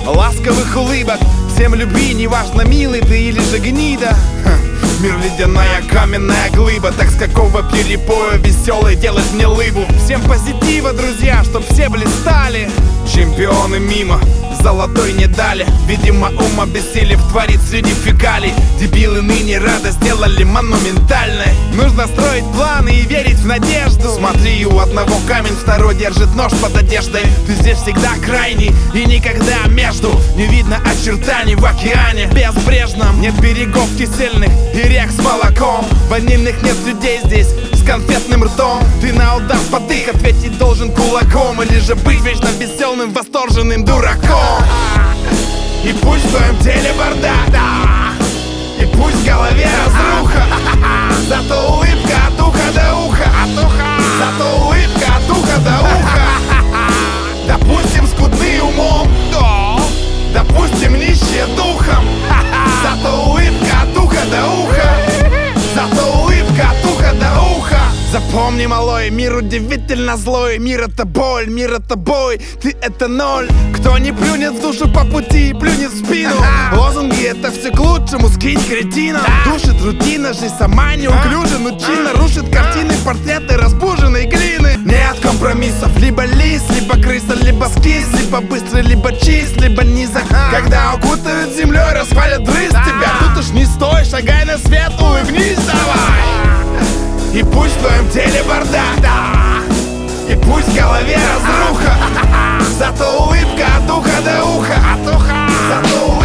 ласковых улыбок. Всем люби, неважно, милый ты или же гнида. Мир ледяная, каменная глыба. Так с какого перепоя веселый делать мне лыбу? Всем позитива, друзья, чтоб все блистали. Чемпионы мимо, золотой не дали. Видимо, ум обессилев творит среди фекалий. Дебилы ныне радость сделали монументальной. Нужно строить планы и верить в надежду. Смотри, у одного камень, второй держит нож под одеждой. Ты здесь всегда крайний и никогда между. Не видно очертаний в океане безбрежном. Нет берегов кисельных и рек с молоком. Ванильных нет людей здесь с конфетным ртом. Ты на удар под их ответить должен кулаком. Или же быть вечно веселым, восторженным дураком. И пусть в твоем теле бардак, и пусть в голове разруха. Зато улыбка от уха до уха. Зато улыбка от уха до уха. Допустим, скудны умом, допустим, нищие духом. Зато улыбка от уха до уха. Зато улыбка от уха до уха. Запомни, малой, мир удивительно злой. Мир это боль, мир это бой, ты это ноль. Кто не плюнет в душу по пути, плюнет в спину. Лозунги это все к лучшему, скинь кретина. Душит рутина, жизнь сама неуклюжа, но чинно рушит картины, портреты разбуженной глины. Нет компромиссов, либо лис, либо крыса, либо скис. Либо быстрый, либо чист, либо низок. Когда укутают землей, распалят брызг тебя. Тут уж не стой, шагай на свет, улыбнись давай. И пусть в твоем теле бардак, и пусть в голове разруха. Зато улыбка от уха до уха. Зато